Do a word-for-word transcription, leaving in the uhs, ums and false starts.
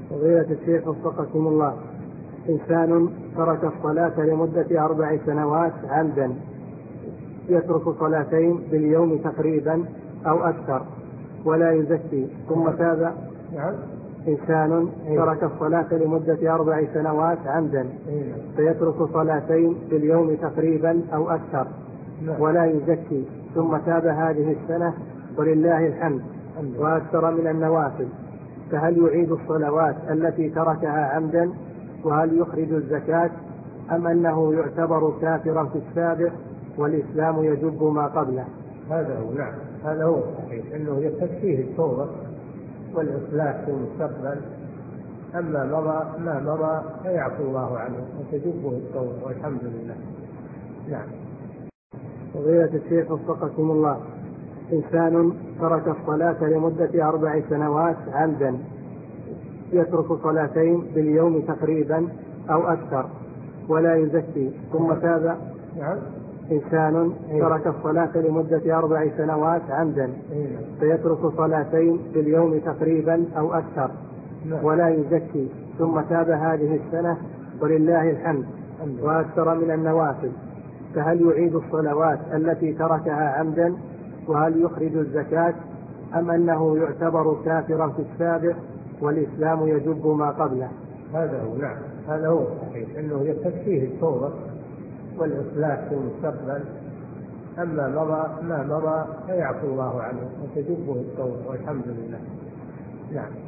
فضيلة الشيخ وفقكم الله، إنسان ترك الصلاة لمدة أربع سنوات عمدا، يترك صلاتين باليوم تقريبا أو أكثر ولا يزكي، ثم تاب. نعم. إنسان ترك الصلاة لمدة أربع سنوات عمدا، فيترك صلاتين باليوم تقريبا أو أكثر ولا يزكي، ثم تاب هذه السنة ولله الحمد وأكثر من النوافل، فهل يعيد الصلوات التي تركها عمدا؟ وهل يخرج الزكاة أم أنه يعتبر كافرا في السابق والإسلام يجب ما قبله؟ هذا هو. نعم، هذا هو الصحيح، أنه يكفيه التوبة والإصلاح في المستقبل. أما مضى ما مضى فيعفو الله عنه وتجبه التوبة والحمد لله. نعم. فضيلة الشيخ وفقكم الله، إنسان ترك الصلاة لمدة أربع سنوات عمدا، يترك صلاتين باليوم تقريبا أو أكثر ولا يزكي، ثم تاب. نعم. إنسان ترك الصلاة لمدة أربع سنوات عمدا، فيترك صلاتين باليوم تقريبا أو أكثر ولا يزكي، ثم تاب هذه السنة ولله الحمد وأكثر من النوافل، فهل يعيد الصلوات التي تركها عمدا؟ وهل يخرج الزكاة أم أنه يعتبر كافرا في السابق والإسلام يجب ما قبله؟ هذا هو. نعم، هذا هو الصحيح، أنه يكفيه التوبة والإصلاح في المستقبل. أما مضى ما مضى فيعفو الله عنه وتجبه التوبة والحمد لله. نعم.